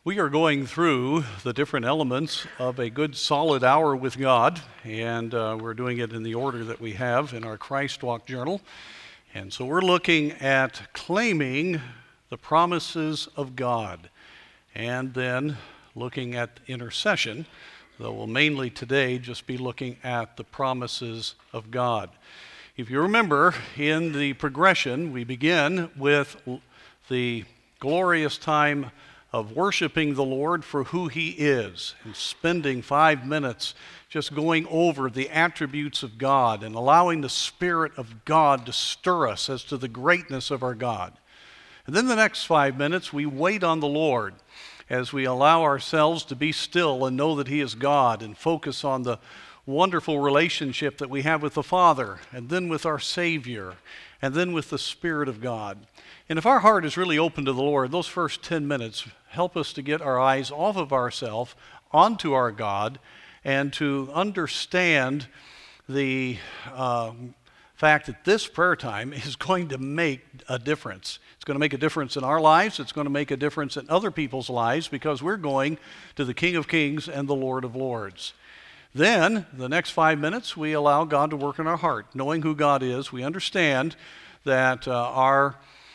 We are going through the different elements of a good solid hour with God, and we're doing it in the order that we have in our Christ Walk Journal. And so we're looking at claiming the promises of God, and then looking at intercession, though we'll mainly today just be looking at the promises of God. If you remember, in the progression, we begin with the glorious time of worshiping the Lord for who He is, and spending 5 minutes just going over the attributes of God and allowing the Spirit of God to stir us as to the greatness of our God. And then the next 5 minutes, we wait on the Lord as we allow ourselves to be still and know that He is God, and focus on the wonderful relationship that we have with the Father, and then with our Savior, and then with the Spirit of God. And if our heart is really open to the Lord, those first 10 minutes help us to get our eyes off of ourselves onto our God, and to understand the fact that this prayer time is going to make a difference. It's going to make a difference in our lives. It's going to make a difference in other people's lives, because we're going to the King of Kings and the Lord of Lords. Then, the next 5 minutes, we allow God to work in our heart. Knowing who God is, we understand that our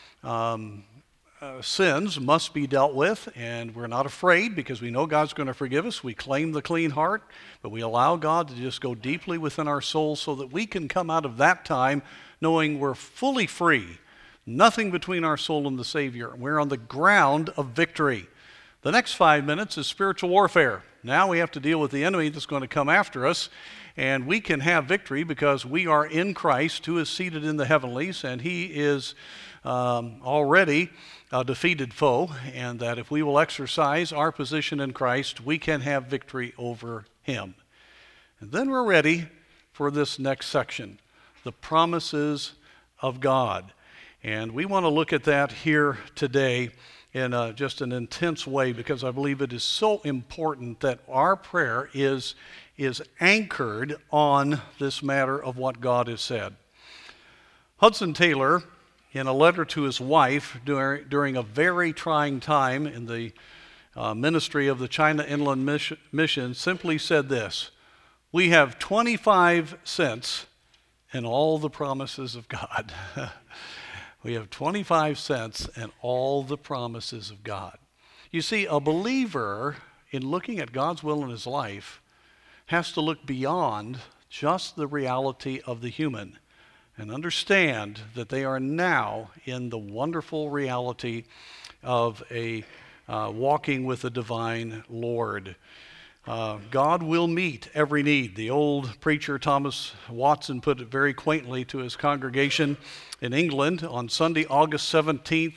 sins must be dealt with, and we're not afraid because we know God's going to forgive us. We claim the clean heart, but we allow God to just go deeply within our soul so that we can come out of that time knowing we're fully free, nothing between our soul and the Savior. We're on the ground of victory. The next 5 minutes is spiritual warfare. Now we have to deal with the enemy that's going to come after us, and we can have victory because we are in Christ, who is seated in the heavenlies, and He is already a defeated foe, and that if we will exercise our position in Christ, we can have victory over him. And then we're ready for this next section, the promises of God. And we want to look at that here today in just an intense way, because I believe it is so important that our prayer is anchored on this matter of what God has said. Hudson Taylor, in a letter to his wife during a very trying time in the ministry of the China Inland Mission, simply said this: "We have 25 cents in all the promises of God." We have 25 cents in all the promises of God. You see, a believer, in looking at God's will in his life, has to look beyond just the reality of the human, and understand that they are now in the wonderful reality of a walking with the divine Lord. God will meet every need. The old preacher Thomas Watson put it very quaintly to his congregation in England on Sunday, August 17th,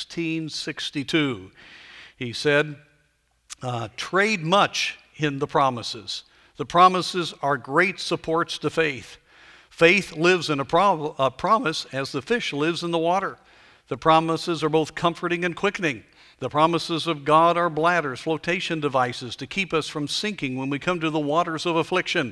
1662. He said, "Trade much in the promises. The promises are great supports to faith. Faith lives in a promise as the fish lives in the water. The promises are both comforting and quickening. The promises of God are bladders, flotation devices to keep us from sinking when we come to the waters of affliction.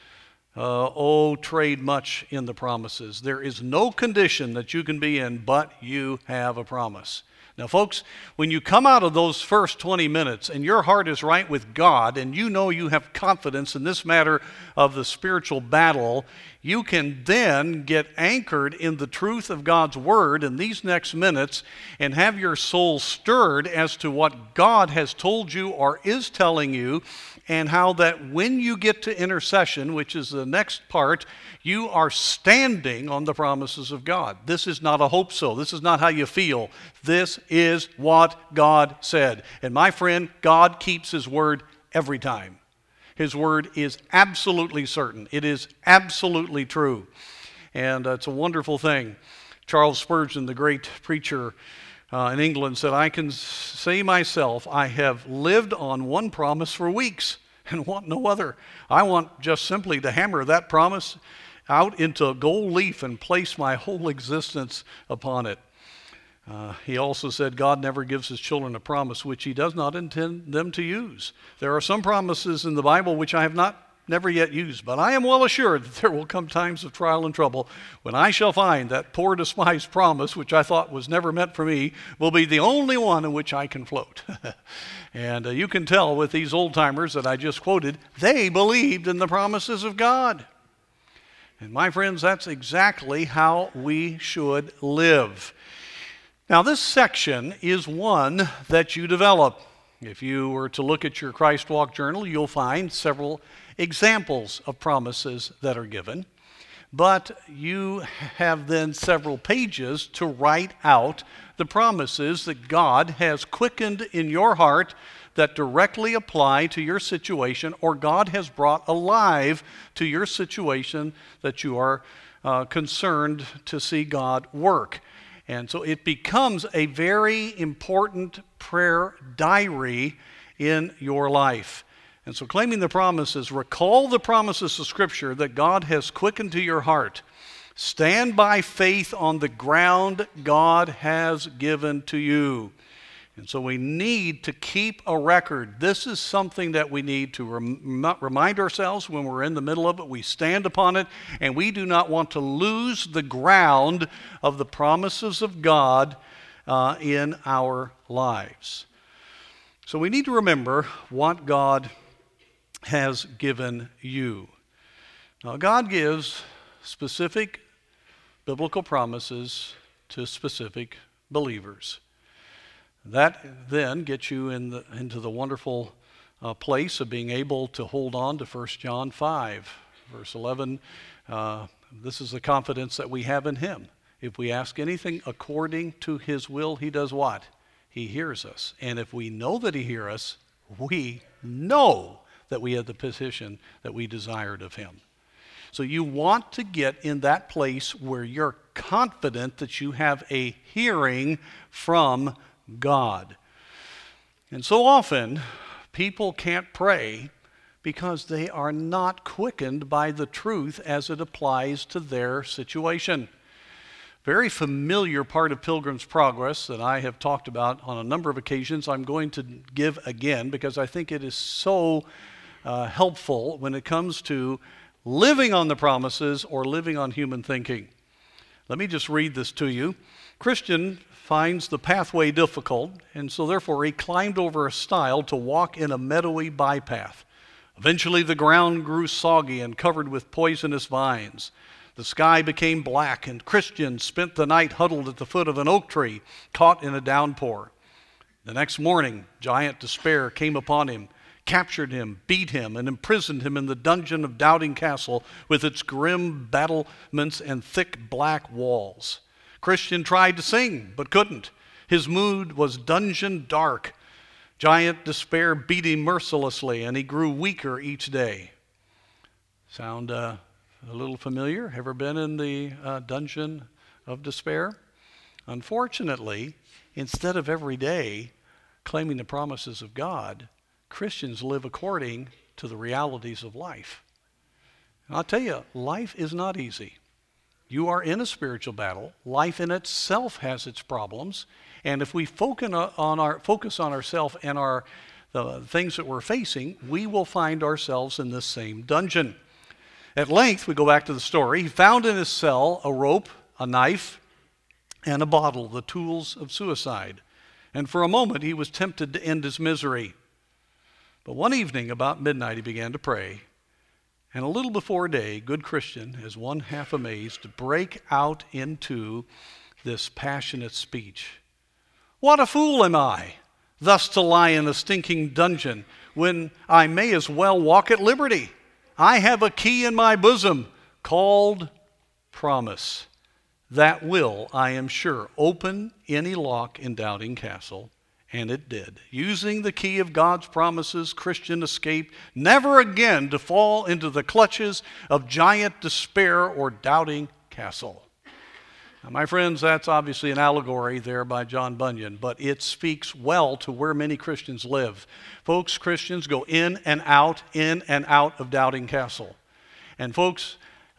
Trade much in the promises. There is no condition that you can be in, but you have a promise." Now, folks, when you come out of those first 20 minutes and your heart is right with God, and you know you have confidence in this matter of the spiritual battle, you can then get anchored in the truth of God's Word in these next minutes, and have your soul stirred as to what God has told you or is telling you, and how that when you get to intercession, which is the next part, you are standing on the promises of God. This is not a hope so. This is not how you feel. This is what God said. And my friend, God keeps His word every time. His word is absolutely certain. It is absolutely true. And it's a wonderful thing. Charles Spurgeon, the great preacher in England, said, "I can say myself, I have lived on one promise for weeks and want no other. I want just simply to hammer that promise out into a gold leaf and place my whole existence upon it." He also said, "God never gives His children a promise which He does not intend them to use. There are some promises in the Bible which I have not never yet used. But I am well assured that there will come times of trial and trouble when I shall find that poor despised promise, which I thought was never meant for me, will be the only one in which I can float. And you can tell with these old-timers that I just quoted, they believed in the promises of God. And my friends, that's exactly how we should live. Now, this section is one that you develop. If you were to look at your Christ Walk journal, you'll find several examples of promises that are given. But you have then several pages to write out the promises that God has quickened in your heart that directly apply to your situation, or God has brought alive to your situation that you are concerned to see God work. And so it becomes a very important prayer diary in your life. And so claiming the promises, recall the promises of Scripture that God has quickened to your heart. Stand by faith on the ground God has given to you. And so we need to keep a record. This is something that we need to remind ourselves when we're in the middle of it. We stand upon it, and we do not want to lose the ground of the promises of God in our lives. So we need to remember what God has given you. Now, God gives specific biblical promises to specific believers. That then gets you into the wonderful place of being able to hold on to 1 John 5, verse 11. This is the confidence that we have in Him. If we ask anything according to His will, He does what? He hears us. And if we know that He hears us, we know that we have the petition that we desired of Him. So you want to get in that place where you're confident that you have a hearing from God. And so often, people can't pray because they are not quickened by the truth as it applies to their situation. Very familiar part of Pilgrim's Progress that I have talked about on a number of occasions, I'm going to give again because I think it is so helpful when it comes to living on the promises or living on human thinking. Let me just read this to you. Christian finds the pathway difficult, and so therefore he climbed over a stile to walk in a meadowy bypath. Eventually the ground grew soggy and covered with poisonous vines. The sky became black, and Christian spent the night huddled at the foot of an oak tree, caught in a downpour. The next morning, giant despair came upon him, captured him, beat him, and imprisoned him in the dungeon of Doubting Castle with its grim battlements and thick black walls. Christian tried to sing, but couldn't. His mood was dungeon dark. Giant despair beat him mercilessly, and he grew weaker each day. Sound a little familiar? Ever been in the dungeon of despair? Unfortunately, instead of every day claiming the promises of God, Christians live according to the realities of life. And I'll tell you, life is not easy. You are in a spiritual battle. Life in itself has its problems. And if we focus on ourselves and the things that we're facing, we will find ourselves in this same dungeon. At length, we go back to the story. He found in his cell a rope, a knife, and a bottle, the tools of suicide. And for a moment, he was tempted to end his misery. But one evening, about midnight, he began to pray. And a little before day, good Christian, as one half amazed, to break out into this passionate speech. What a fool am I, thus to lie in a stinking dungeon, when I may as well walk at liberty. I have a key in my bosom called promise. That will, I am sure, open any lock in Doubting Castle. And it did. Using the key of God's promises, Christian escaped never again to fall into the clutches of giant despair or Doubting Castle. Now, my friends, that's obviously an allegory there by John Bunyan, but it speaks well to where many Christians live. Folks, Christians go in and out of Doubting Castle. And folks,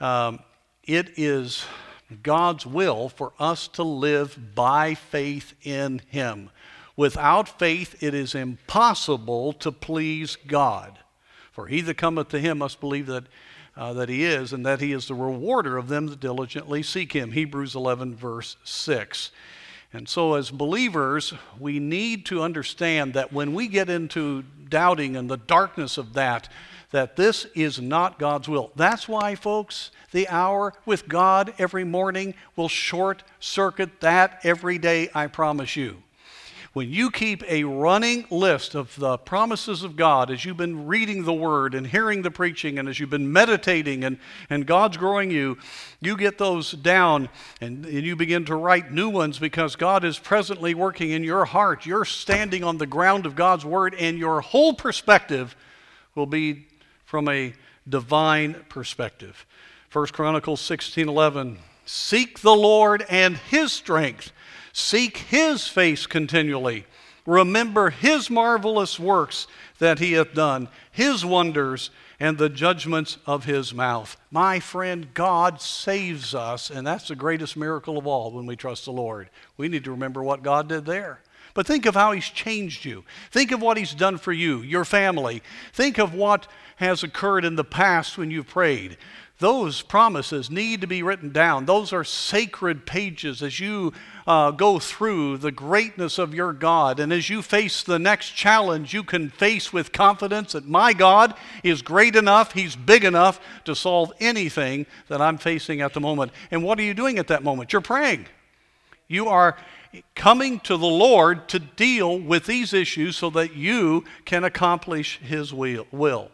it is God's will for us to live by faith in Him. Without faith, it is impossible to please God. For he that cometh to him must believe that he is, and that he is the rewarder of them that diligently seek him. Hebrews 11, verse 6. And so as believers, we need to understand that when we get into doubting and the darkness of that this is not God's will. That's why, folks, the hour with God every morning will short circuit that every day, I promise you. When you keep a running list of the promises of God as you've been reading the Word and hearing the preaching and as you've been meditating and God's growing you, you get those down and you begin to write new ones because God is presently working in your heart. You're standing on the ground of God's Word and your whole perspective will be from a divine perspective. 1 Chronicles 16:11, seek the Lord and His strength. Seek His face continually. Remember His marvelous works that He hath done, His wonders, and the judgments of His mouth. My friend, God saves us, and that's the greatest miracle of all when we trust the Lord. We need to remember what God did there. But think of how He's changed you. Think of what He's done for you, your family. Think of what has occurred in the past when you've prayed. Those promises need to be written down. Those are sacred pages as you go through the greatness of your God. And as you face the next challenge, you can face with confidence that my God is great enough, He's big enough to solve anything that I'm facing at the moment. And what are you doing at that moment? You're praying. You are coming to the Lord to deal with these issues so that you can accomplish His will.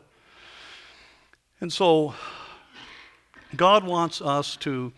And so God wants us to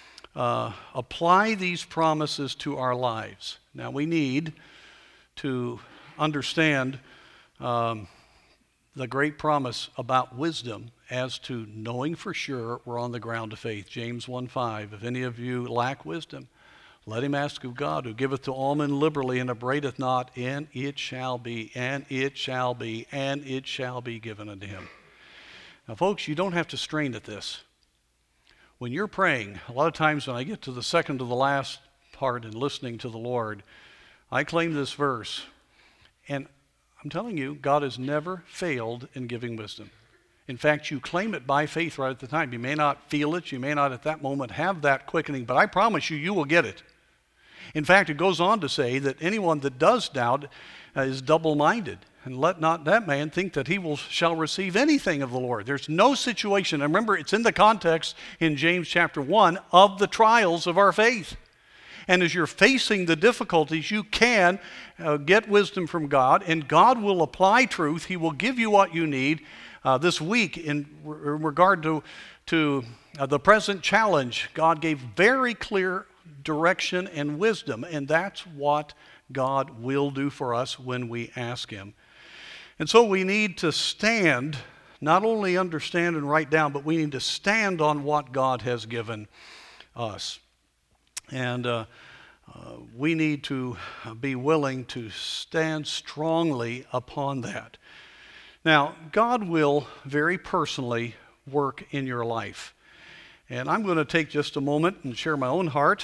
apply these promises to our lives. Now we need to understand the great promise about wisdom as to knowing for sure we're on the ground of faith. James 1:5, if any of you lack wisdom, let him ask of God, who giveth to all men liberally and upbraideth not, and it shall be, and it shall be, and it shall be given unto him. Now folks, you don't have to strain at this. When you're praying, a lot of times when I get to the second to the last part and listening to the Lord, I claim this verse. And I'm telling you, God has never failed in giving wisdom. In fact, you claim it by faith right at the time. You may not feel it. You may not at that moment have that quickening, but I promise you, you will get it. In fact, it goes on to say that anyone that does doubt is double-minded. And let not that man think that he shall receive anything of the Lord. There's no situation, and remember, it's in the context in James chapter 1 of the trials of our faith. And as you're facing the difficulties, you can get wisdom from God, and God will apply truth. He will give you what you need. This week, in regard to the present challenge, God gave very clear direction and wisdom, and that's what God will do for us when we ask Him. And so we need to stand, not only understand and write down, but we need to stand on what God has given us. And we need to be willing to stand strongly upon that. Now, God will very personally work in your life. And I'm going to take just a moment and share my own heart.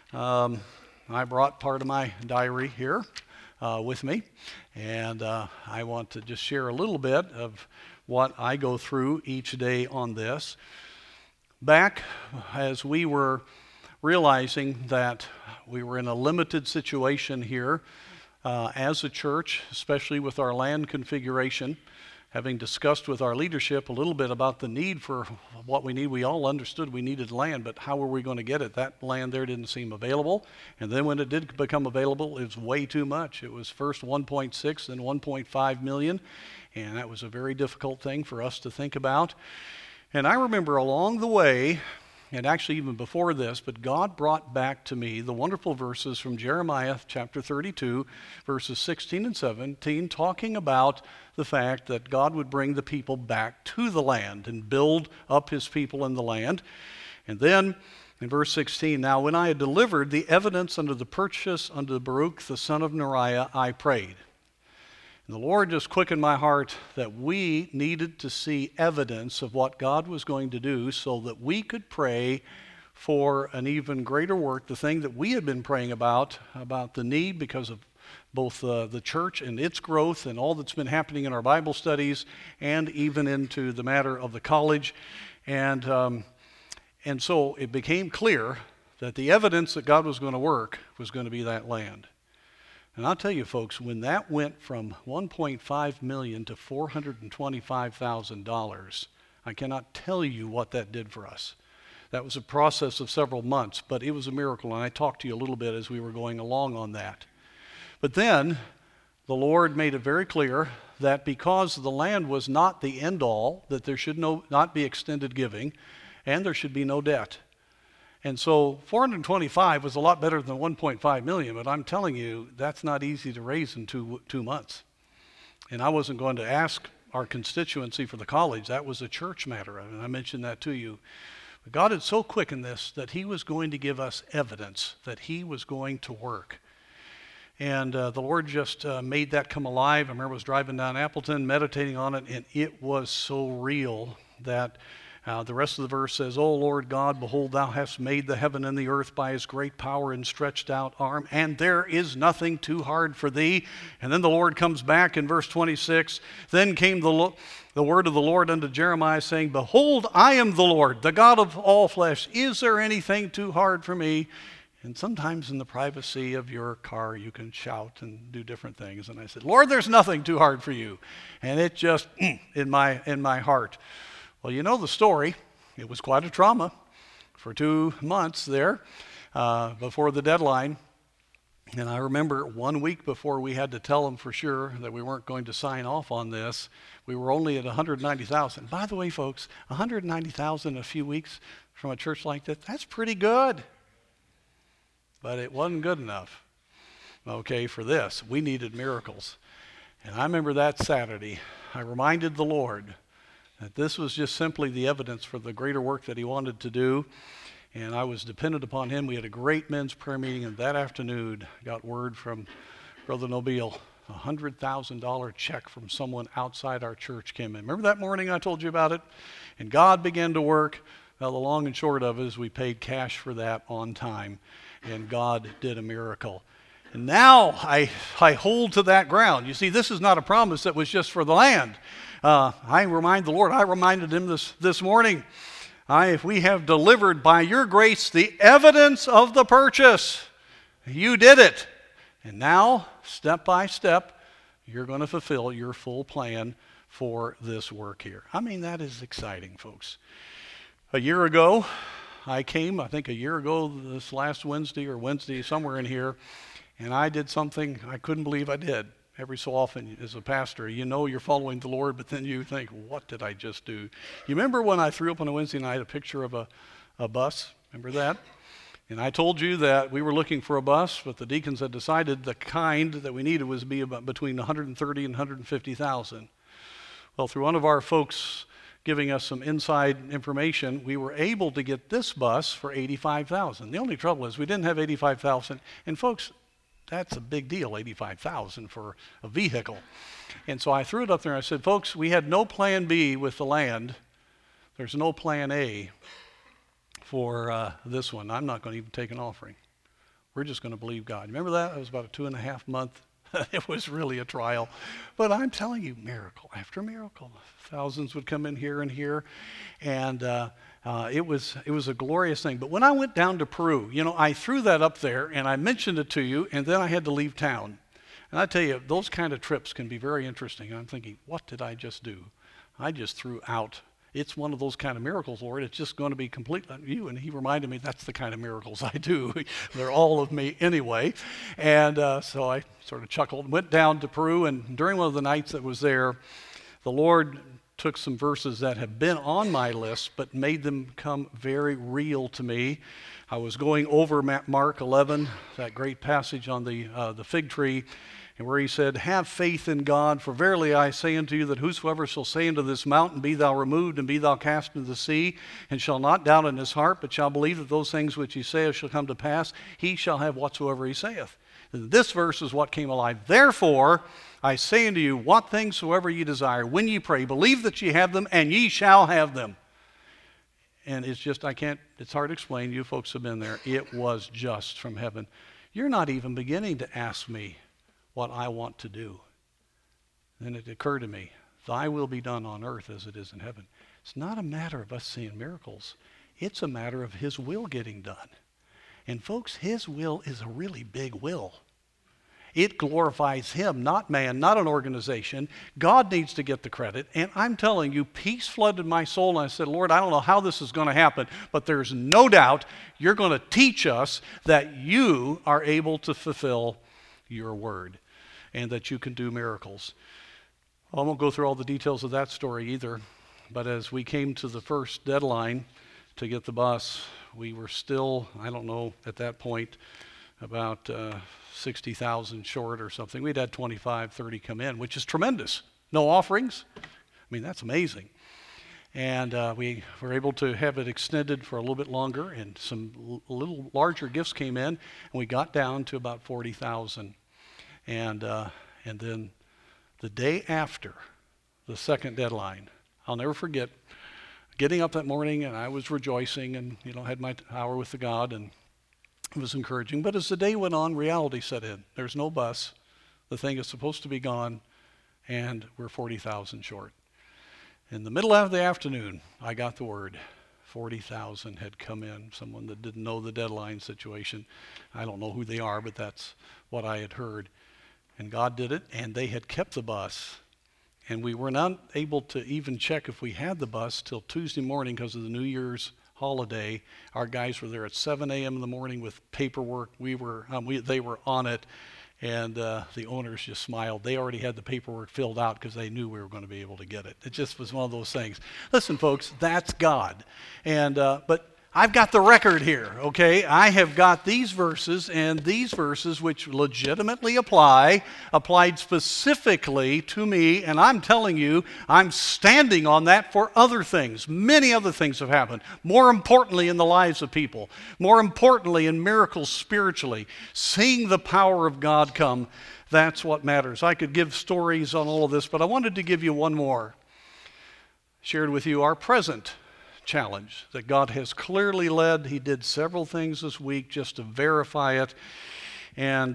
I brought part of my diary here with me, and I want to just share a little bit of what I go through each day on this. Back as we were realizing that we were in a limited situation here as a church, especially with our land configuration, having discussed with our leadership a little bit about the need for what we need. We all understood we needed land, but how were we going to get it? That land there didn't seem available. And then when it did become available, it was way too much. It was first 1.6, then 1.5 million. And that was a very difficult thing for us to think about. And I remember along the way, and actually even before this, but God brought back to me the wonderful verses from Jeremiah chapter 32, verses 16 and 17, talking about the fact that God would bring the people back to the land and build up His people in the land. And then in verse 16, now when I had delivered the evidence unto the purchase unto Baruch the son of Neriah, I prayed. And the Lord just quickened my heart that we needed to see evidence of what God was going to do so that we could pray for an even greater work, the thing that we had been praying about the need because of both the church and its growth and all that's been happening in our Bible studies and even into the matter of the college. And so it became clear that the evidence that God was going to work was going to be that land. And I'll tell you, folks, when that went from $1.5 million to $425,000, I cannot tell you what that did for us. That was a process of several months, but it was a miracle, and I talked to you a little bit as we were going along on that. But then the Lord made it very clear that because the land was not the end-all, that there should not be extended giving, and there should be no debt. And so 425 was a lot better than 1.5 million, but I'm telling you, that's not easy to raise in two months. And I wasn't going to ask our constituency for the college. That was a church matter, and I mentioned that to you. But God had so quickened this that he was going to give us evidence that he was going to work. And the Lord just made that come alive. I remember I was driving down Appleton, meditating on it, and it was so real that the rest of the verse says, "O Lord God, behold, thou hast made the heaven and the earth by his great power and stretched out arm, and there is nothing too hard for thee." And then the Lord comes back in verse 26, "Then came the word of the Lord unto Jeremiah, saying, Behold, I am the Lord, the God of all flesh. Is there anything too hard for me?" And sometimes in the privacy of your car, you can shout and do different things. And I said, "Lord, there's nothing too hard for you." And it just, in my heart. Well, you know the story. It was quite a trauma for 2 months there before the deadline. And I remember 1 week before we had to tell them for sure that we weren't going to sign off on this, we were only at 190,000. By the way, folks, 190,000 in a few weeks from a church like that, that's pretty good. But it wasn't good enough, okay, for this. We needed miracles. And I remember that Saturday, I reminded the Lord that this was just simply the evidence for the greater work that he wanted to do. And I was dependent upon him. We had a great men's prayer meeting, and that afternoon got word from Brother Nobile. A $100,000 check from someone outside our church came in. Remember that morning I told you about it? And God began to work. Well, the long and short of it is we paid cash for that on time, and God did a miracle. And now I hold to that ground. You see, this is not a promise that was just for the land. I remind the Lord, I reminded him this morning, if we have delivered by your grace the evidence of the purchase, you did it. And now, step by step, you're going to fulfill your full plan for this work here. I mean, that is exciting, folks. A year ago, I think a year ago, this last Wednesday, somewhere in here, and I did something I couldn't believe I did. Every so often, as a pastor, you know you're following the Lord, but then you think, what did I just do? You remember when I threw up on a Wednesday night a picture of a bus? Remember that? And I told you that we were looking for a bus, but the deacons had decided the kind that we needed was about between 130 and 150,000. Well, through one of our folks giving us some inside information, we were able to get this bus for 85,000. The only trouble is we didn't have 85,000, and folks, that's a big deal, 85,000 for a vehicle. And so I threw it up there and I said, folks, we had no plan B with the land. There's no plan A for this one. I'm not going to even take an offering. We're just going to believe God. Remember that? It was about a 2.5 month. It was really a trial. But I'm telling you, miracle after miracle. Thousands would come in here and here. And it was a glorious thing. But when I went down to Peru, I threw that up there and I mentioned it to you, and then I had to leave town. And I tell you, those kind of trips can be very interesting. I'm thinking, what did I just do? I just threw out. It's one of those kind of miracles, Lord. It's just going to be completely you. And he reminded me that's the kind of miracles I do. They're all of me anyway. And so I sort of chuckled and went down to Peru. And during one of the nights that was there, the Lord took some verses that have been on my list, but made them come very real to me. I was going over Mark 11, that great passage on the fig tree, and where he said, "Have faith in God, for verily I say unto you that whosoever shall say unto this mountain, Be thou removed, and be thou cast into the sea, and shall not doubt in his heart, but shall believe that those things which he saith shall come to pass, he shall have whatsoever he saith." And this verse is what came alive. "Therefore I say unto you, what things soever ye desire, when ye pray, believe that ye have them, and ye shall have them." And it's just, it's hard to explain. You folks have been there. It was just from heaven. You're not even beginning to ask me, what I want to do. Then it occurred to me, thy will be done on earth as it is in heaven. It's not a matter of us seeing miracles. It's a matter of his will getting done. And folks, his will is a really big will. It glorifies him, not man, not an organization. God needs to get the credit. And I'm telling you, peace flooded my soul. And I said, Lord, I don't know how this is going to happen, but there's no doubt you're going to teach us that you are able to fulfill your word and that you can do miracles. I won't go through all the details of that story either, but as we came to the first deadline to get the bus, we were still, I don't know, at that point, about 60,000 short or something. We'd had 25, 30 come in, which is tremendous. No offerings. I mean, that's amazing. And we were able to have it extended for a little bit longer, and some little larger gifts came in, and we got down to about 40,000. And then the day after the second deadline, I'll never forget getting up that morning, and I was rejoicing and, had my hour with the God, and it was encouraging. But as the day went on, reality set in. There's no bus. The thing is supposed to be gone, and we're 40,000 short. In the middle of the afternoon, I got the word. 40,000 had come in, someone that didn't know the deadline situation. I don't know who they are, but that's what I had heard. And God did it, and they had kept the bus. And we were not able to even check if we had the bus till Tuesday morning because of the New Year's holiday. Our guys were there at 7 a.m. in the morning with paperwork. They were on it, and the owners just smiled. They already had the paperwork filled out because they knew we were going to be able to get it. It just was one of those things. Listen, folks, that's God. And but I've got the record here, okay? I have got these verses, and these verses which legitimately applied specifically to me, and I'm telling you, I'm standing on that for other things. Many other things have happened. More importantly in the lives of people. More importantly in miracles spiritually. Seeing the power of God come, that's what matters. I could give stories on all of this, but I wanted to give you one more. Shared with you our present challenge that God has clearly led. He did several things this week just to verify it. And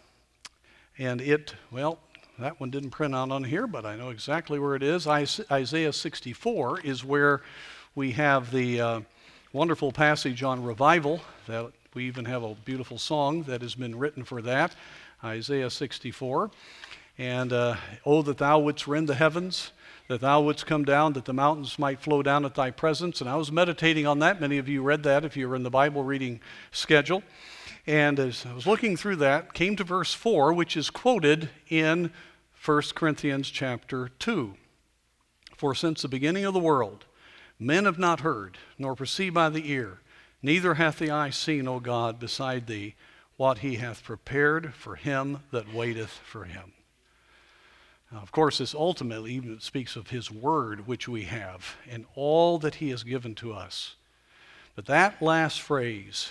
that one didn't print out on here, but I know exactly where it is. Isaiah 64 is where we have the wonderful passage on revival. That we even have a beautiful song that has been written for that. Isaiah 64. And, oh, that thou wouldst rend the heavens, that thou wouldst come down, that the mountains might flow down at thy presence. And I was meditating on that. Many of you read that if you were in the Bible reading schedule. And as I was looking through that, came to verse 4, which is quoted in 1 Corinthians chapter 2. For since the beginning of the world, men have not heard, nor perceived by the ear, neither hath the eye seen, O God, beside thee, what he hath prepared for him that waiteth for him. Now, of course, this ultimately even speaks of his word, which we have, and all that he has given to us. But that last phrase,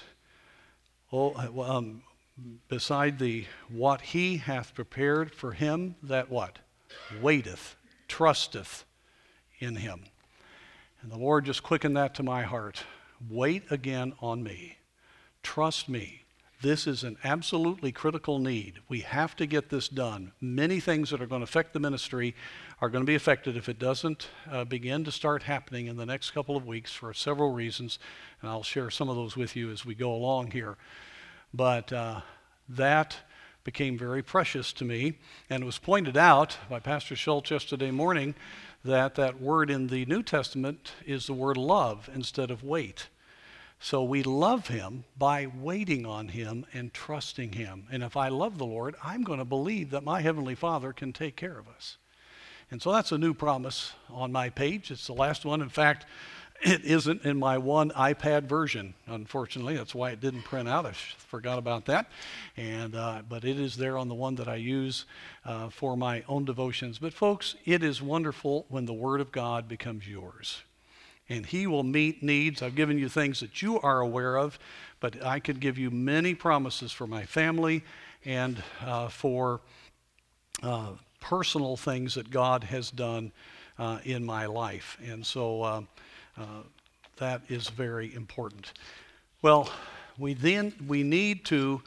beside thee, what he hath prepared for him that what? Waiteth, trusteth in him. And the Lord just quickened that to my heart. Wait again on me. Trust me. This is an absolutely critical need. We have to get this done. Many things that are going to affect the ministry are going to be affected if it doesn't begin to start happening in the next couple of weeks for several reasons. And I'll share some of those with you as we go along here. But that became very precious to me. And it was pointed out by Pastor Schultz yesterday morning that word in the New Testament is the word love instead of wait. So we love him by waiting on him and trusting him. And if I love the Lord, I'm going to believe that my Heavenly Father can take care of us. And so that's a new promise on my page. It's the last one. In fact, it isn't in my one iPad version, unfortunately. That's why it didn't print out. I forgot about that. But it is there on the one that I use for my own devotions. But folks, it is wonderful when the Word of God becomes yours. And he will meet needs. I've given you things that you are aware of, but I could give you many promises for my family and for personal things that God has done in my life. And so that is very important. Well, we need to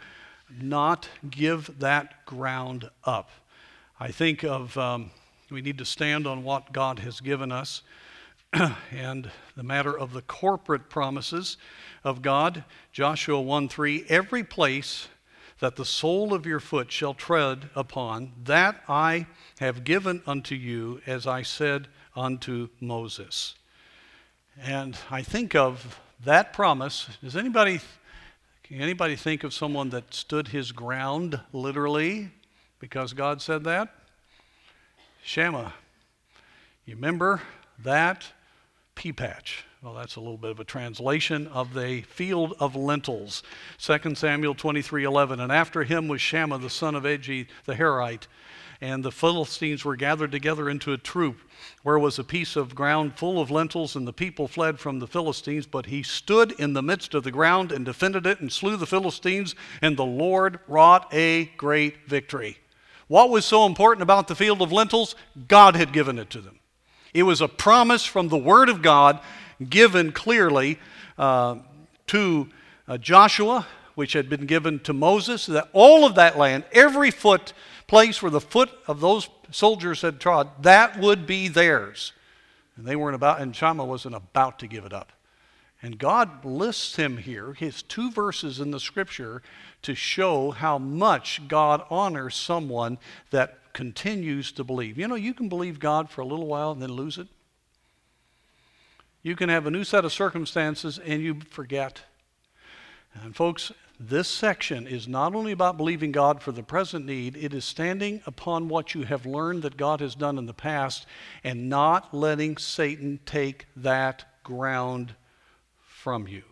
not give that ground up. I think of we need to stand on what God has given us and the matter of the corporate promises of God. Joshua 1:3, every place that the sole of your foot shall tread upon, that I have given unto you, as I said unto Moses. And I think of that promise. Can anybody think of someone that stood his ground literally because God said that? Shammah. You remember that pea patch? Well, that's a little bit of a translation of the field of lentils. 2 Samuel 23:11. And after him was Shammah the son of Agi the Herite. And the Philistines were gathered together into a troop, where was a piece of ground full of lentils, and the people fled from the Philistines. But he stood in the midst of the ground and defended it and slew the Philistines, and the Lord wrought a great victory. What was so important about the field of lentils? God had given it to them. It was a promise from the Word of God given clearly to Joshua, which had been given to Moses, that all of that land, every place where the foot of those soldiers had trod, that would be theirs. And and Shammah wasn't about to give it up. And God lists him here, his 2 verses in the scripture, to show how much God honors someone that continues to believe. You know, you can believe God for a little while and then lose it. You can have a new set of circumstances and you forget. And folks, this section is not only about believing God for the present need, it is standing upon what you have learned that God has done in the past and not letting Satan take that ground from you.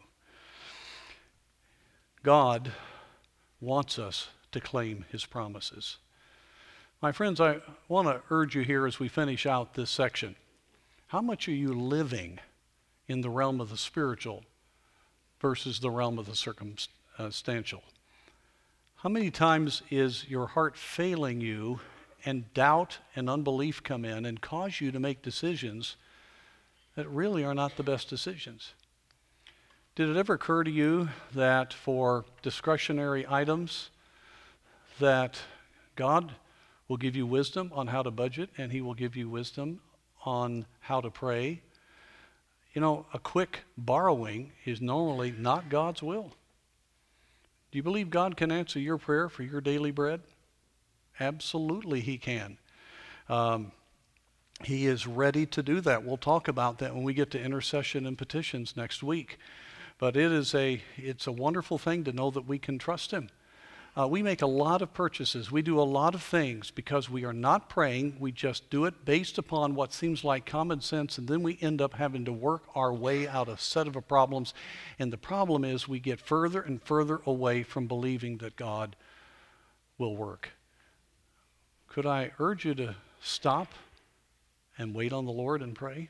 God wants us to claim his promises. My friends, I want to urge you here as we finish out this section. How much are you living in the realm of the spiritual versus the realm of the circumstantial? How many times is your heart failing you and doubt and unbelief come in and cause you to make decisions that really are not the best decisions? Did it ever occur to you that for discretionary items that God will give you wisdom on how to budget and he will give you wisdom on how to pray? You know, a quick borrowing is normally not God's will. Do you believe God can answer your prayer for your daily bread? Absolutely he can. He is ready to do that. We'll talk about that when we get to intercession and petitions next week. But it's a wonderful thing to know that we can trust him. We make a lot of purchases. We do a lot of things because we are not praying. We just do it based upon what seems like common sense, and then we end up having to work our way out of a set of problems. And the problem is we get further and further away from believing that God will work. Could I urge you to stop and wait on the Lord and pray?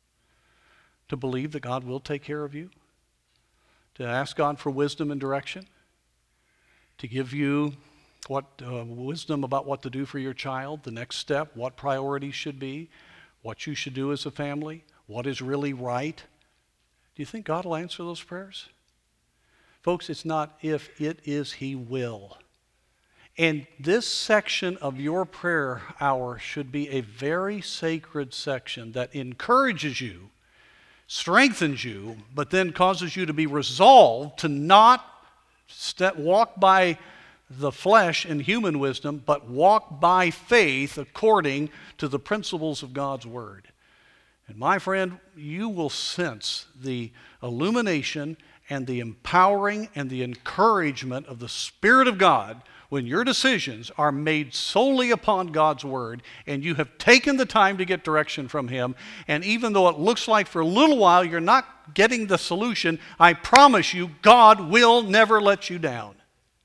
To believe that God will take care of you? To ask God for wisdom and direction? To give you wisdom about what to do for your child, the next step, what priorities should be, what you should do as a family, what is really right. Do you think God will answer those prayers? Folks, it's not if, it is he will. And this section of your prayer hour should be a very sacred section that encourages you, strengthens you, but then causes you to be resolved to not walk by the flesh and human wisdom, but walk by faith according to the principles of God's Word. And my friend, you will sense the illumination and the empowering and the encouragement of the Spirit of God when your decisions are made solely upon God's Word and you have taken the time to get direction from Him. And even though it looks like for a little while you're not getting the solution, I promise you God will never let you down.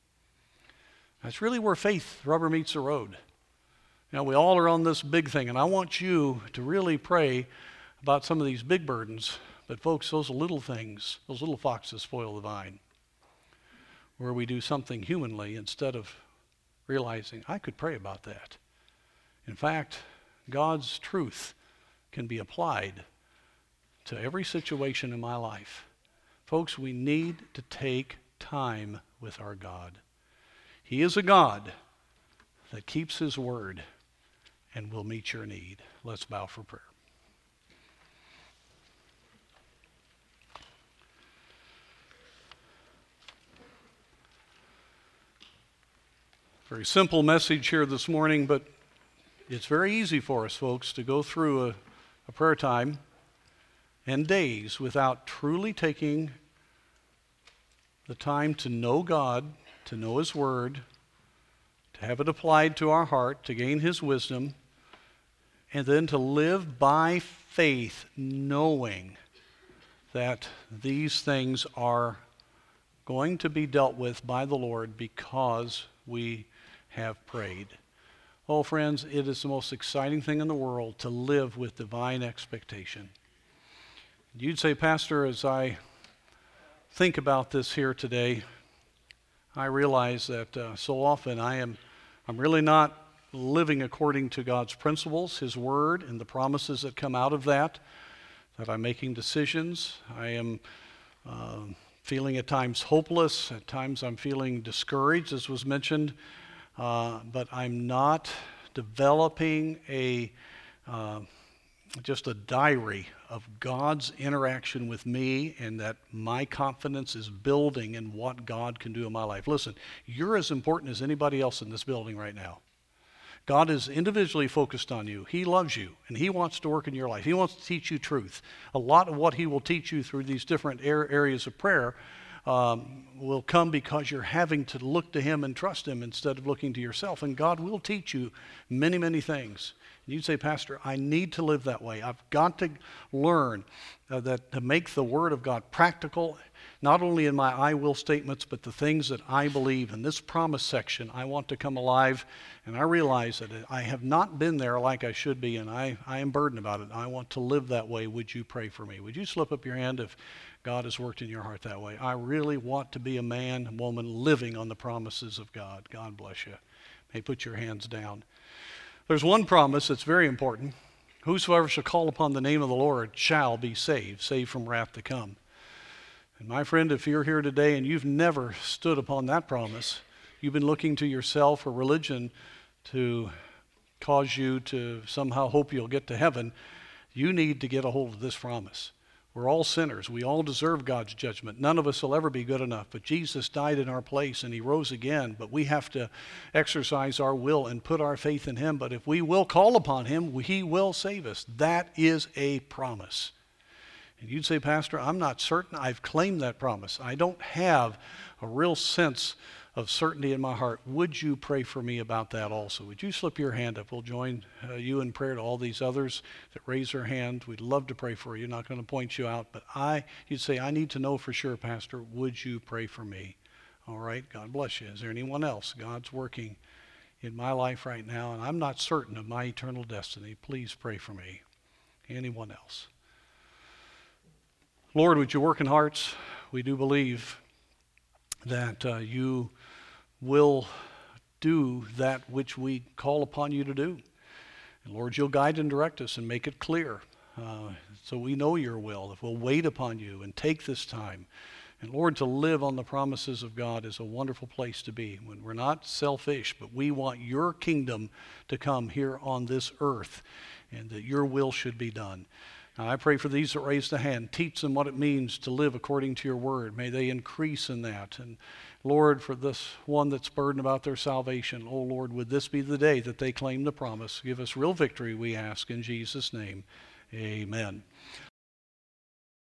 That's really where faith rubber meets the road. You know, we all are on this big thing, and I want you to really pray about some of these big burdens. But folks, those little things, those little foxes spoil the vine. Where we do something humanly instead of realizing, I could pray about that. In fact, God's truth can be applied to every situation in my life. Folks, we need to take time with our God. He is a God that keeps his word and will meet your need. Let's bow for prayer. Very simple message here this morning, but it's very easy for us, folks, to go through a prayer time and days without truly taking the time to know God, to know his word, to have it applied to our heart, to gain his wisdom, and then to live by faith, knowing that these things are going to be dealt with by the Lord because we have prayed. Oh, friends, it is the most exciting thing in the world to live with divine expectation. You'd say, Pastor, as I think about this here today, I realize that so often I'm really not living according to God's principles, his word, and the promises that come out of that I'm making decisions. I am feeling at times hopeless. At times I'm feeling discouraged, as was mentioned. But I'm not developing just a diary of God's interaction with me, and that my confidence is building in what God can do in my life. Listen, you're as important as anybody else in this building right now. God is individually focused on you. He loves you, and he wants to work in your life. He wants to teach you truth. A lot of what he will teach you through these different areas of prayer will come because you're having to look to him and trust him instead of looking to yourself. And God will teach you many, many things. And you'd say, Pastor, I need to live that way. I've got to learn that to make the Word of God practical, not only in my I will statements, but the things that I believe. In this promise section, I want to come alive, and I realize that I have not been there like I should be, and I am burdened about it. I want to live that way. Would you pray for me? Would you slip up your hand if God has worked in your heart that way? I really want to be a man, woman, living on the promises of God. God bless you. May put your hands down. There's one promise that's very important. Whosoever shall call upon the name of the Lord shall be saved from wrath to come. And my friend, if you're here today and you've never stood upon that promise, you've been looking to yourself or religion to cause you to somehow hope you'll get to heaven, you need to get a hold of this promise. We're all sinners. We all deserve God's judgment. None of us will ever be good enough. But Jesus died in our place and he rose again. But we have to exercise our will and put our faith in him. But if we will call upon him, he will save us. That is a promise. And you'd say, Pastor, I'm not certain I've claimed that promise. I don't have a real sense of certainty in my heart. Would you pray for me about that also? Would you slip your hand up? We'll join you in prayer to all these others that raise their hand. We'd love to pray for you. Not going to point you out, but you'd say, I need to know for sure, Pastor. Would you pray for me? All right, God bless you. Is there anyone else? God's working in my life right now, and I'm not certain of my eternal destiny. Please pray for me. Anyone else? Lord, would you work in hearts? We do believe that you will do that which we call upon you to do. And Lord, you'll guide and direct us and make it clear so we know your will. If we'll wait upon you and take this time. And Lord, to live on the promises of God is a wonderful place to be when we're not selfish, but we want your kingdom to come here on this earth and that your will should be done. Now, I pray for these that raised a hand. Teach them what it means to live according to your word. May they increase in that. And Lord, for this one that's burdened about their salvation, oh Lord, would this be the day that they claim the promise? Give us real victory, we ask in Jesus' name. Amen.